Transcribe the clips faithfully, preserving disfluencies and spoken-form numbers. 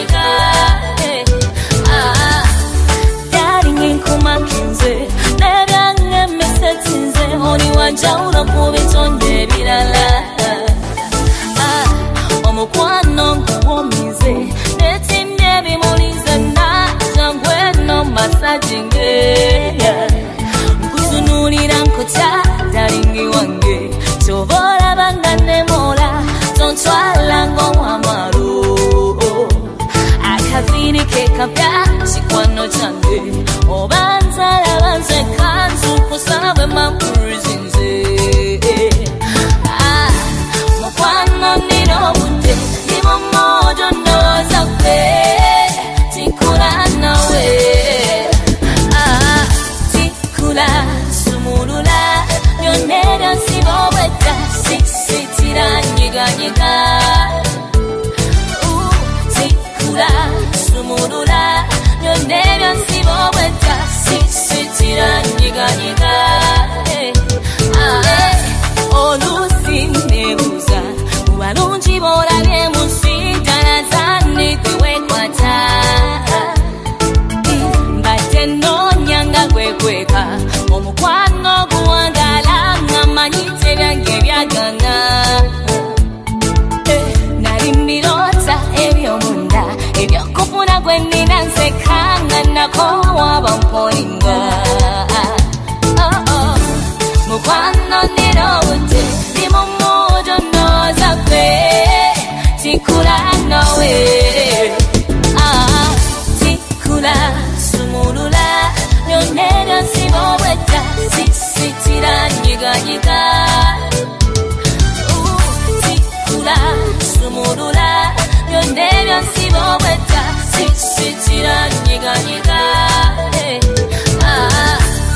nyiganyika. Darling nkumakinze nebyange mesetinze oli wanjawulo ku bitonde birala. Omukwano nkuwomize netimye bimulize najangweno masajinge. Nkutunulira nkutya darling wange tobola bangane mola tontwala ng'omwamalo. Akaviri kekapya sikwano change obanzala banze kanzu kusabwe mampuzinze. Ah, mukwano nino bunde nimo mojo noza kwe tikula nawe. Ah, tikula sumulula yonera siboweta sisitira nyiganyika. Uh, tikula sumulula yonera siboweta sisitira nyiganyika. Ah, olusi nebuza mubalungi bolabye musitana zane kwekwata. Mbate nonyanga kwekweka omukwano guwangala ngamanyite byange byagana. Nali mbirota ebyomunda ebyokufuna gwe nina nsekanga nako waba mpolinga. Mukwano nino bunde nimo mojo noza kwe tikula nawe. Ah, tikula sumulula yonera siboweta sisitira nyiganyika. Uh, tikula sumulula yonera siboweta sisitira nyiganyika. Ah,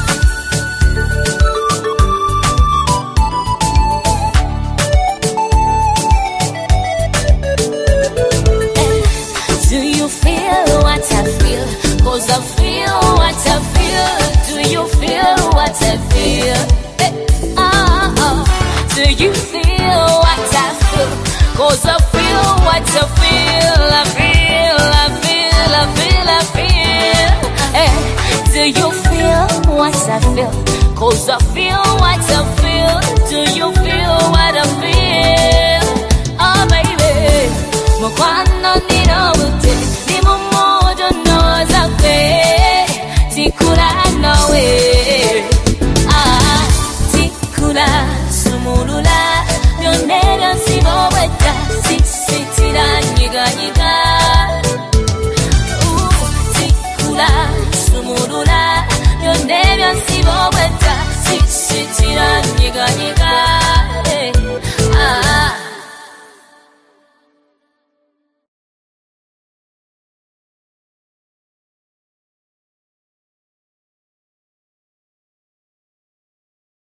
do you feel what I feel? Cause I feel what I feel. Do you feel what I feel? Eh, oh, oh. Do you feel what I feel? Cause I feel what I feel. I feel, I feel, I feel, I feel. Eh, do you feel what I feel? Cause I feel